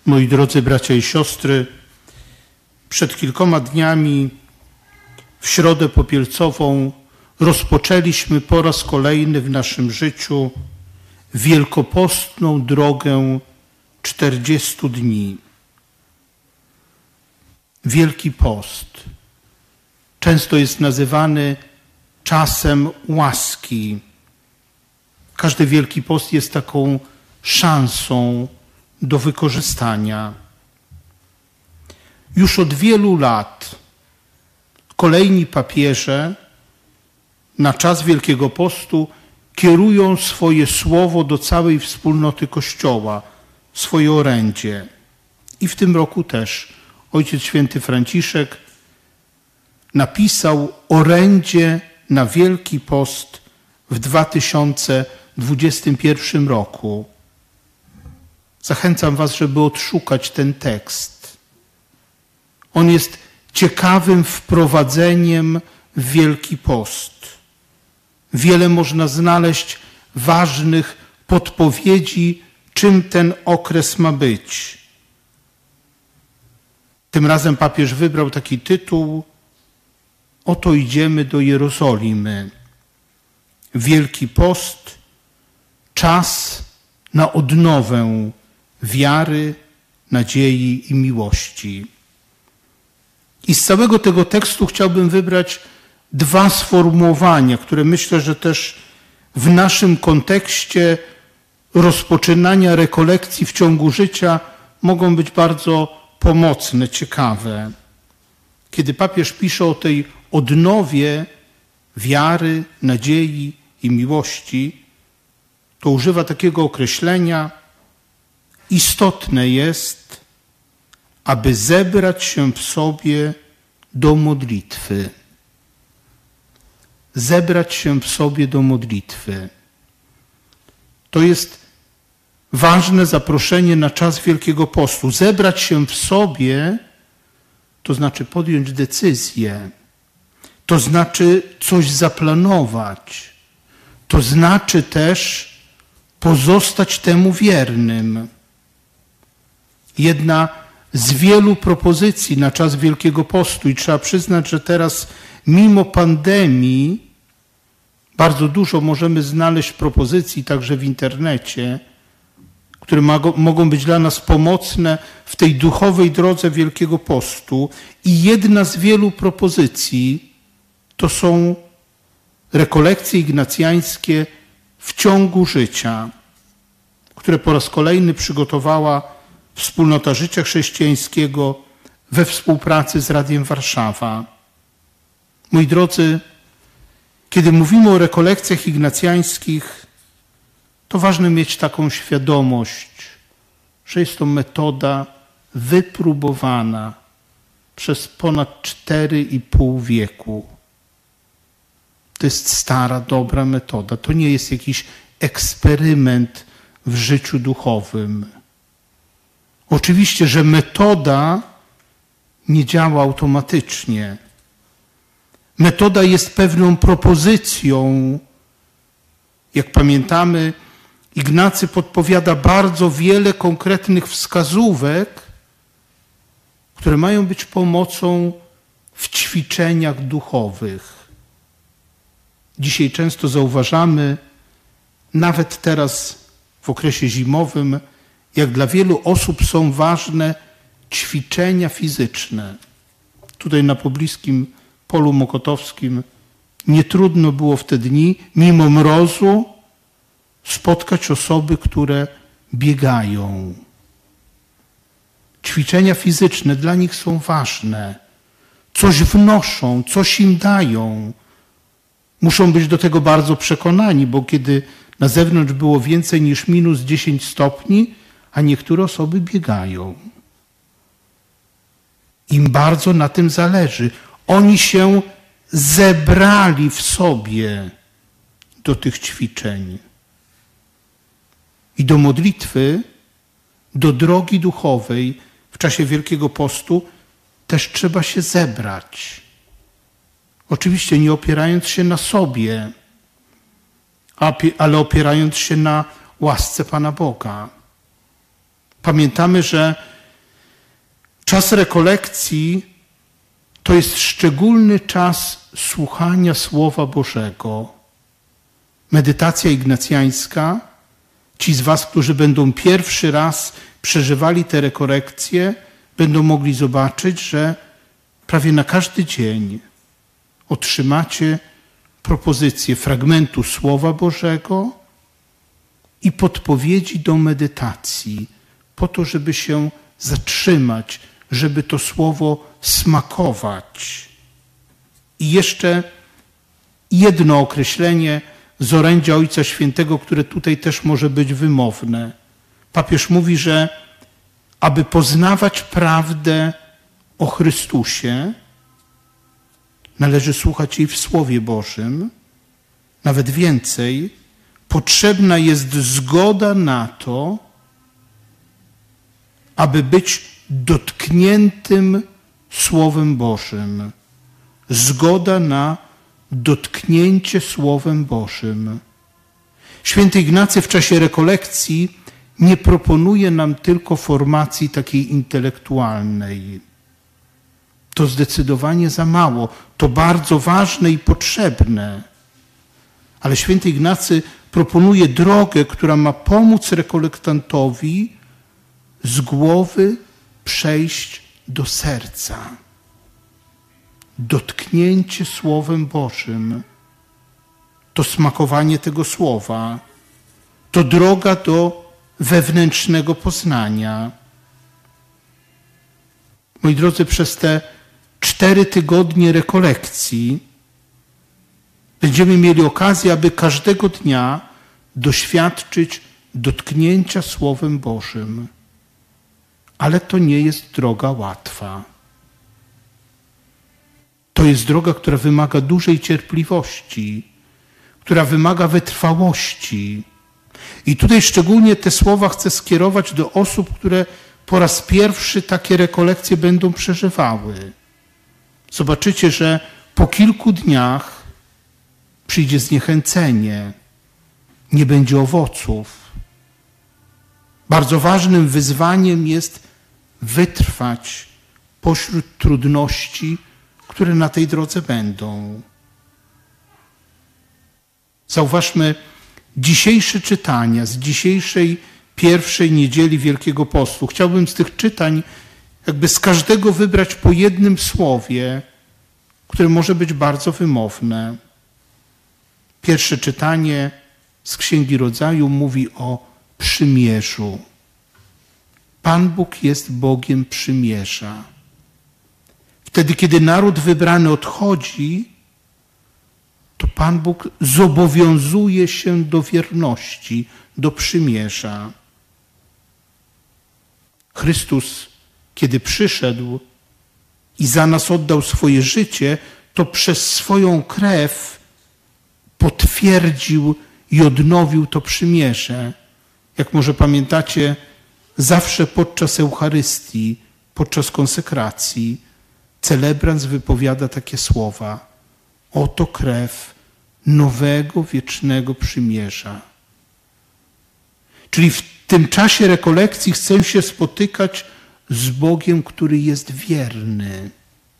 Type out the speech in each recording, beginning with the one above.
Moi drodzy bracia i siostry, przed kilkoma dniami w Środę Popielcową rozpoczęliśmy po raz kolejny w naszym życiu wielkopostną drogę 40 dni. Wielki Post często jest nazywany czasem łaski. Każdy Wielki Post jest taką szansą do wykorzystania. Już od wielu lat kolejni papieże na czas Wielkiego Postu kierują swoje słowo do całej wspólnoty Kościoła, swoje orędzie. I w tym roku też Ojciec Święty Franciszek napisał orędzie na Wielki Post w 2021 roku. Zachęcam was, żeby odszukać ten tekst. On jest ciekawym wprowadzeniem w Wielki Post. Wiele można znaleźć ważnych podpowiedzi, czym ten okres ma być. Tym razem papież wybrał taki tytuł: Oto idziemy do Jerozolimy. Wielki Post, czas na odnowę wiary, nadziei i miłości. I z całego tego tekstu chciałbym wybrać dwa sformułowania, które myślę, że też w naszym kontekście rozpoczynania rekolekcji w ciągu życia mogą być bardzo pomocne, ciekawe. Kiedy papież pisze o tej odnowie wiary, nadziei i miłości, to używa takiego określenia: istotne jest, aby zebrać się w sobie do modlitwy. Zebrać się w sobie do modlitwy. To jest ważne zaproszenie na czas Wielkiego Postu. Zebrać się w sobie to znaczy podjąć decyzję. To znaczy coś zaplanować. To znaczy też pozostać temu wiernym. Jedna z wielu propozycji na czas Wielkiego Postu, i trzeba przyznać, że teraz mimo pandemii bardzo dużo możemy znaleźć propozycji także w internecie, które mogą być dla nas pomocne w tej duchowej drodze Wielkiego Postu. I jedna z wielu propozycji to są rekolekcje ignacjańskie w ciągu życia, które po raz kolejny przygotowała Wspólnota Życia Chrześcijańskiego we współpracy z Radiem Warszawa. Moi drodzy, kiedy mówimy o rekolekcjach ignacjańskich, to ważne mieć taką świadomość, że jest to metoda wypróbowana przez ponad 4,5 wieku. To jest stara, dobra metoda. To nie jest jakiś eksperyment w życiu duchowym. Oczywiście, że metoda nie działa automatycznie. Metoda jest pewną propozycją. Jak pamiętamy, Ignacy podpowiada bardzo wiele konkretnych wskazówek, które mają być pomocą w ćwiczeniach duchowych. Dzisiaj często zauważamy, nawet teraz w okresie zimowym, jak dla wielu osób są ważne ćwiczenia fizyczne. Tutaj na pobliskim Polu Mokotowskim nie trudno było w te dni, mimo mrozu, spotkać osoby, które biegają. Ćwiczenia fizyczne dla nich są ważne. Coś wnoszą, coś im dają. Muszą być do tego bardzo przekonani, bo kiedy na zewnątrz było więcej niż minus 10 stopni, a niektóre osoby biegają. Im bardzo na tym zależy. Oni się zebrali w sobie do tych ćwiczeń. I do modlitwy, do drogi duchowej w czasie Wielkiego Postu też trzeba się zebrać. Oczywiście nie opierając się na sobie, ale opierając się na łasce Pana Boga. Pamiętamy, że Czas rekolekcji to jest szczególny czas słuchania Słowa Bożego. Medytacja ignacjańska, ci z was, którzy będą pierwszy raz przeżywali te rekolekcje, będą mogli zobaczyć, że prawie na każdy dzień otrzymacie propozycję fragmentu Słowa Bożego i podpowiedzi do medytacji, po to, żeby się zatrzymać, żeby to Słowo smakować. I jeszcze jedno określenie z orędzia Ojca Świętego, które tutaj też może być wymowne. Papież mówi, że aby poznawać prawdę o Chrystusie, należy słuchać jej w Słowie Bożym. Nawet więcej, potrzebna jest zgoda na to, aby być dotkniętym Słowem Bożym. Zgoda na dotknięcie Słowem Bożym. Święty Ignacy w czasie rekolekcji nie proponuje nam tylko formacji takiej intelektualnej. To zdecydowanie za mało. To bardzo ważne i potrzebne. Ale święty Ignacy proponuje drogę, która ma pomóc rekolektantowi z głowy przejść do serca. Dotknięcie Słowem Bożym, to smakowanie tego Słowa, to droga do wewnętrznego poznania. Moi drodzy, przez te 4 tygodnie rekolekcji będziemy mieli okazję, aby każdego dnia doświadczyć dotknięcia Słowem Bożym. Ale to nie jest droga łatwa. To jest droga, która wymaga dużej cierpliwości, która wymaga wytrwałości. I tutaj szczególnie te słowa chcę skierować do osób, które po raz pierwszy takie rekolekcje będą przeżywały. Zobaczycie, że po kilku dniach przyjdzie zniechęcenie, nie będzie owoców. Bardzo ważnym wyzwaniem jest wytrwać pośród trudności, które na tej drodze będą. Zauważmy dzisiejsze czytania z dzisiejszej pierwszej niedzieli Wielkiego Postu. Chciałbym z tych czytań jakby z każdego wybrać po jednym słowie, które może być bardzo wymowne. Pierwsze czytanie z Księgi Rodzaju mówi o przymierzu. Pan Bóg jest Bogiem przymierza. Wtedy, kiedy naród wybrany odchodzi, to Pan Bóg zobowiązuje się do wierności, do przymierza. Chrystus, kiedy przyszedł i za nas oddał swoje życie, to przez swoją krew potwierdził i odnowił to przymierze. Jak może pamiętacie, zawsze podczas Eucharystii, podczas konsekracji, celebrant wypowiada takie słowa: oto krew nowego, wiecznego przymierza. Czyli w tym czasie rekolekcji chcę się spotykać z Bogiem, który jest wierny.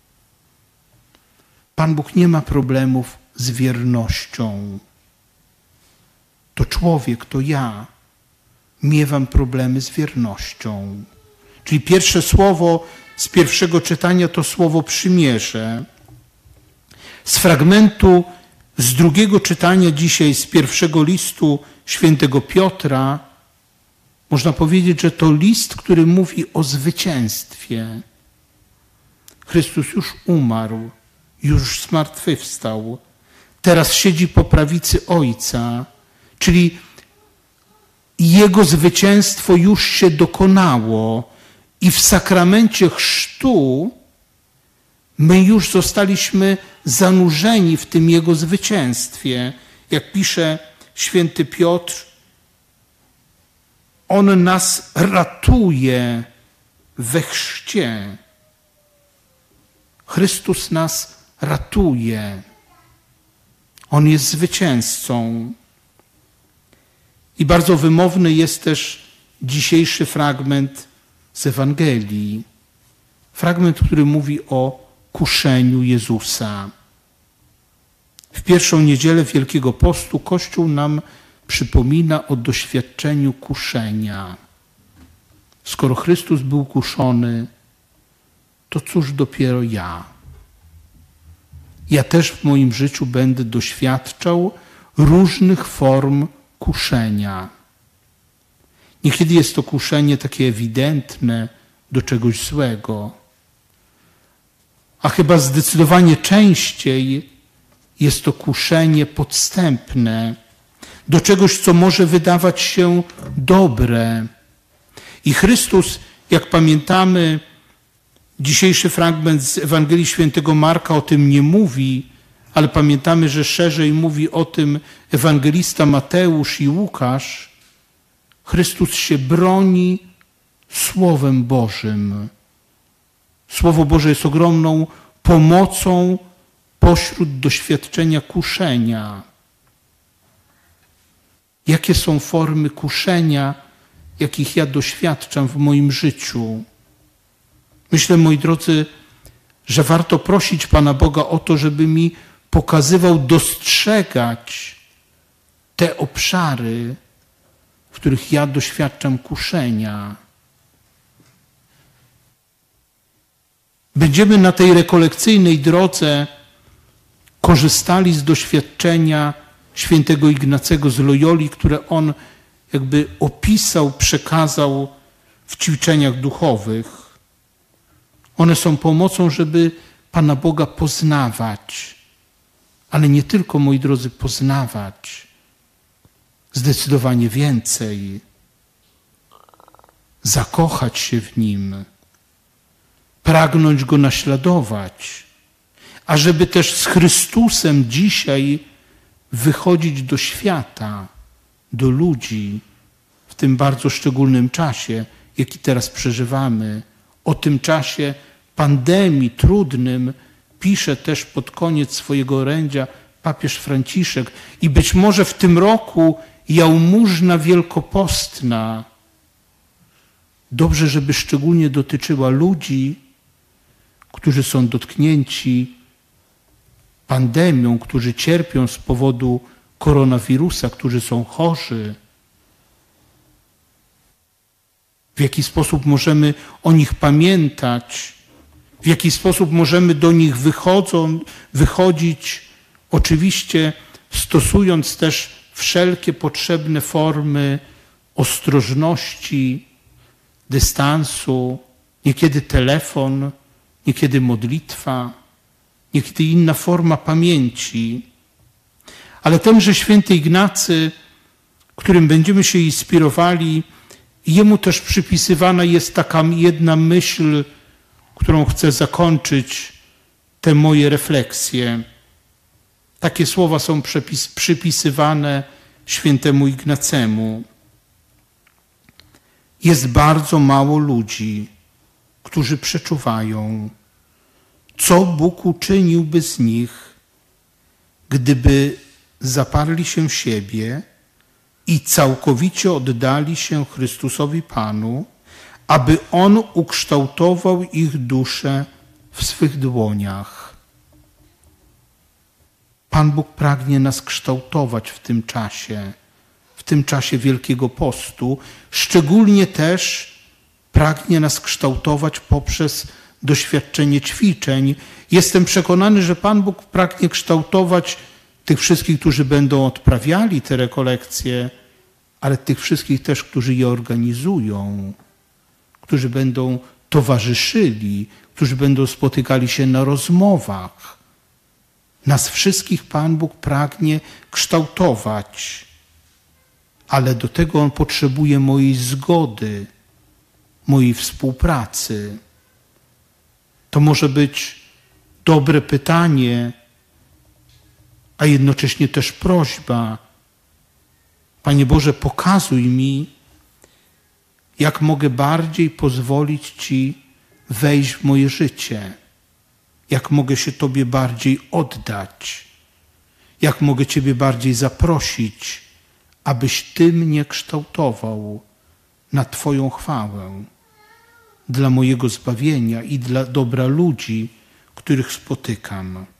Pan Bóg nie ma problemów z wiernością. To człowiek, to ja miewam problemy z wiernością. Czyli pierwsze słowo z pierwszego czytania to słowo przymierze. Z fragmentu z drugiego czytania dzisiaj, z pierwszego listu świętego Piotra, można powiedzieć, że to list, który mówi o zwycięstwie. Chrystus już umarł, już zmartwychwstał. Teraz siedzi po prawicy Ojca, czyli Jego zwycięstwo już się dokonało i w sakramencie chrztu my już zostaliśmy zanurzeni w tym Jego zwycięstwie. Jak pisze święty Piotr, On nas ratuje we chrzcie. Chrystus nas ratuje. On jest zwycięzcą. I bardzo wymowny jest też dzisiejszy fragment z Ewangelii. fragment, który mówi o kuszeniu Jezusa. W pierwszą niedzielę Wielkiego Postu Kościół nam przypomina o doświadczeniu kuszenia. Skoro Chrystus był kuszony, to cóż dopiero ja? Ja też w moim życiu będę doświadczał różnych form kuszenia. Niekiedy jest to kuszenie takie ewidentne do czegoś złego, a chyba zdecydowanie częściej jest to kuszenie podstępne do czegoś, co może wydawać się dobre. I Chrystus, jak pamiętamy, dzisiejszy fragment z Ewangelii Świętego Marka o tym nie mówi, ale pamiętamy, że szerzej mówi o tym ewangelista Mateusz i Łukasz. Chrystus się broni Słowem Bożym. Słowo Boże jest ogromną pomocą pośród doświadczenia kuszenia. Jakie są formy kuszenia, jakich ja doświadczam w moim życiu? Myślę, moi drodzy, że warto prosić Pana Boga o to, żeby mi pokazywał, dostrzegać te obszary, w których ja doświadczam kuszenia. Będziemy na tej rekolekcyjnej drodze korzystali z doświadczenia świętego Ignacego z Loyoli, które on jakby opisał, przekazał w ćwiczeniach duchowych. One są pomocą, żeby Pana Boga poznawać, ale nie tylko, moi drodzy, poznawać, zdecydowanie więcej, zakochać się w Nim, pragnąć Go naśladować, a żeby też z Chrystusem dzisiaj wychodzić do świata, do ludzi w tym bardzo szczególnym czasie, jaki teraz przeżywamy. O tym czasie pandemii trudnym pisze też pod koniec swojego orędzia papież Franciszek. I być może w tym roku jałmużna wielkopostna dobrze, żeby szczególnie dotyczyła ludzi, którzy są dotknięci pandemią, którzy cierpią z powodu koronawirusa, którzy są chorzy. W jaki sposób możemy o nich pamiętać, w jaki sposób możemy do nich wychodzić, oczywiście stosując też wszelkie potrzebne formy ostrożności, dystansu, niekiedy telefon, niekiedy modlitwa, niekiedy inna forma pamięci. Ale tenże święty Ignacy, którym będziemy się inspirowali, jemu też przypisywana jest taka jedna myśl, którą chcę zakończyć te moje refleksje. Takie słowa są przypisywane świętemu Ignacemu. Jest bardzo mało ludzi, którzy przeczuwają, co Bóg uczyniłby z nich, gdyby zaparli się siebie i całkowicie oddali się Chrystusowi Panu, aby On ukształtował ich duszę w swych dłoniach. Pan Bóg pragnie nas kształtować w tym czasie Wielkiego Postu, szczególnie też pragnie nas kształtować poprzez doświadczenie ćwiczeń. Jestem przekonany, że Pan Bóg pragnie kształtować tych wszystkich, którzy będą odprawiali te rekolekcje, ale tych wszystkich też, którzy je organizują, którzy będą towarzyszyli, którzy będą spotykali się na rozmowach. Nas wszystkich Pan Bóg pragnie kształtować, ale do tego On potrzebuje mojej zgody, mojej współpracy. To może być dobre pytanie, a jednocześnie też prośba. Panie Boże, pokazuj mi, jak mogę bardziej pozwolić Ci wejść w moje życie, jak mogę się Tobie bardziej oddać, jak mogę Ciebie bardziej zaprosić, abyś Ty mnie kształtował na Twoją chwałę, dla mojego zbawienia i dla dobra ludzi, których spotykam.